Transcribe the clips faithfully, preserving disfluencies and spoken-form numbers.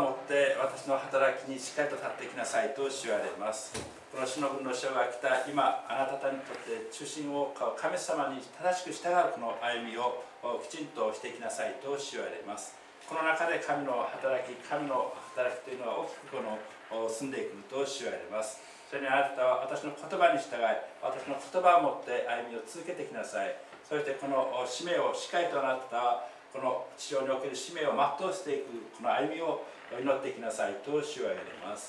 葉を持って私の働きにしっかりと立っていきなさいと主は言われます。この主の分の書が来た今、あなた方にとって中心を神様に正しく従うこの歩みをきちんとしていきなさいと主は言われます。この中で神の働き、神の働きというのは大きくこの進んでいくと主は言われます。それにあなたは私の言葉に従い、私の言葉を持って歩みを続けていきなさい。そしてこの使命をしっかりとあなたはこの地上における使命を全うしていくこの歩みを祈っていきなさいと主は言われます。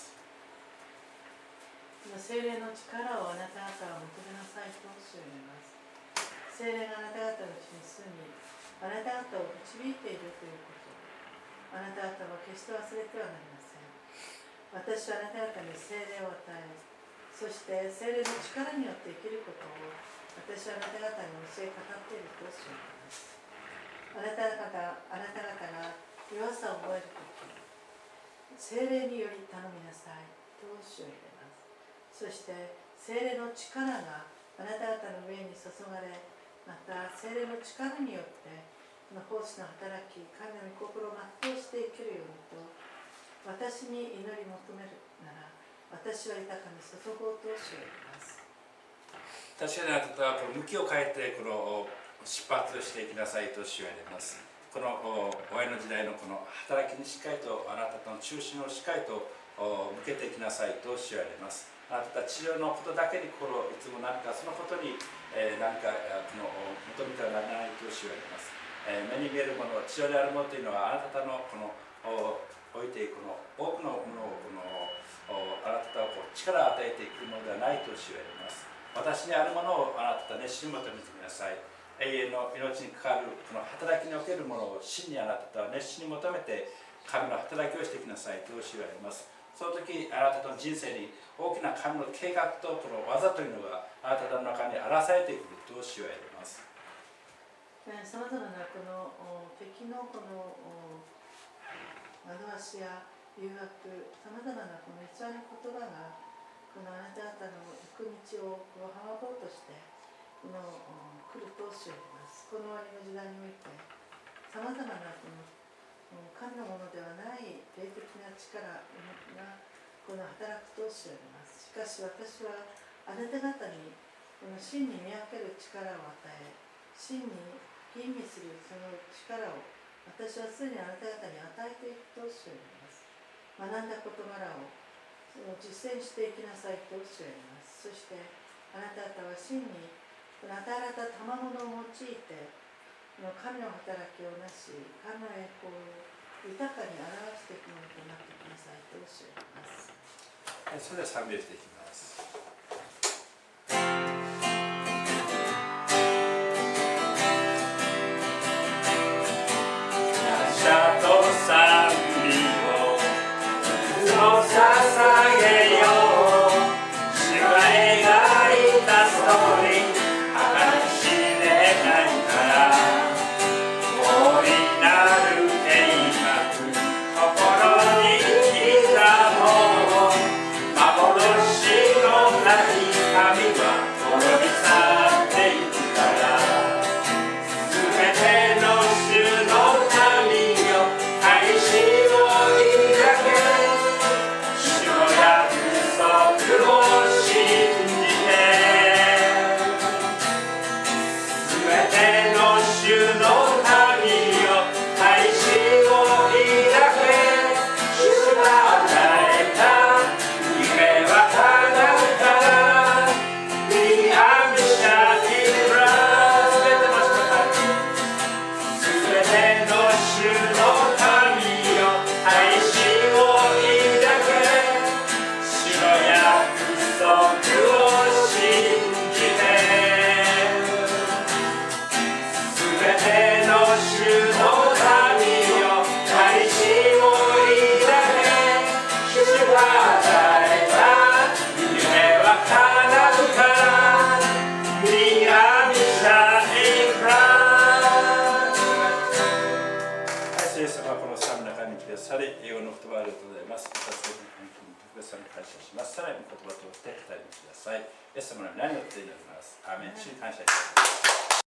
聖霊の力をあなた方は求めなさいと主は言われます。聖霊があなた方のうちに住み、あなた方を導いているということ、あなた方は決して忘れてはなりません。私はあなた方に聖霊を与え、そして聖霊の力によって生きることを私はあなた方に教え語っていると主は言われます。あなた方あなた方が弱さを覚えるとき、聖霊により頼みなさいと主は言われます。そして聖霊の力があなた方の上に注がれ、また聖霊の力によってこの奉仕の働き、神の御心を全うして生きるようにと私に祈り求めるなら、私は豊かに注ごうと主は言います。 確かにあなたはこの向きを変えてこの出発していきなさいと主は言われます。この終わりの時代のこの働きにしっかりとあなたの中心をしっかりと向けていきなさいと主は言われます。あなた治療のことだけに心をいつも何かそのことに、えー、何かこの求めてはならないと主は言われます。えー、目に見えるもの、治療であるものというのはあなたのこの置いていくこの多くのものをこのあなたをこう力を与えていくものではないと主は言われます。私にあるものをあなた熱心に求めてみなさい。永遠の命に関わるこの働きにおけるものを真にあなたは熱心に求めて神の働きをしてきなさいと主は言われます。その時あなたの人生に大きな神の計画とこの技というのがあなたの中に表されてくると主は言われます。 さまざまなこの敵のこの惑わしや誘惑、さまざまなこの偽りの言葉がこのあなた方の行く道をこう阻もうとしてこの来ると主は言います。この終わりの時代においてさまざまなこの神のものではない霊的な力がこの働くと主は言います。しかし私はあなた方にこの真に見分ける力を与え、真に吟味するその力を私はすでにあなた方に与えていくと主は言います。学んだ事柄を実践していきなさいと主は言います。そしてあなた方は真にこの与えられた賜物を用いてこの神の働きをなし、神の栄光を豊かに表していくものとなってきなさいと主は言います。 はい、それでは賛美していきます。感謝と賛美を捧げよう。主が描いたストーリー計り知れないから大いなる計画心に刻もう。幻のない神は滅び去っていくから全ての主の民よ開始を抱け。主の約束を信じて全ての主の民よ開始を抱け。主が与えた夢は叶うからWe are mission in Christ。 全ての主の民よ愛しを抱け。主の約束を信じて全ての主の民よ愛しを抱け。主が与えた夢は叶うから We are mission in Christ。 はい、イエス様はこの賛美の中に来てされ、英語の言葉ありがとうございます。特別に感謝します。さらに言葉を通して語りにください。イエス様の何をって祈ります。アーメン。主に感謝します。